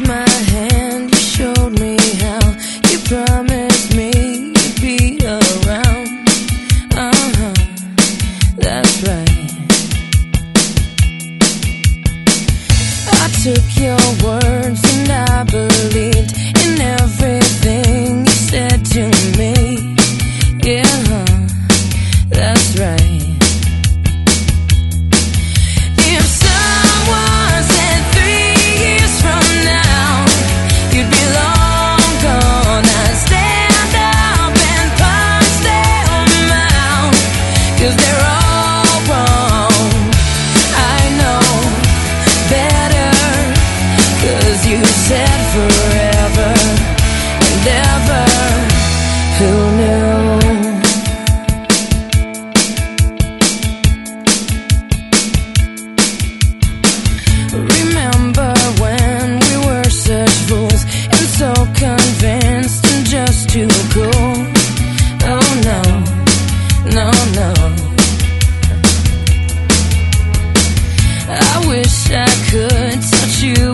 my hand, you showed me how. You promised me you'd be around. That's right. I took your words and I believed in everything you said to me. Yeah, that's right. If someone said 3 years from now you'd be long gone, I'd stand up and punch them out, 'cause they're all wrong. I know better, 'cause you said forever and ever. Who knew? Remember when we were such fools and so convinced and just too cool? Oh no, no, no. I wish I could touch you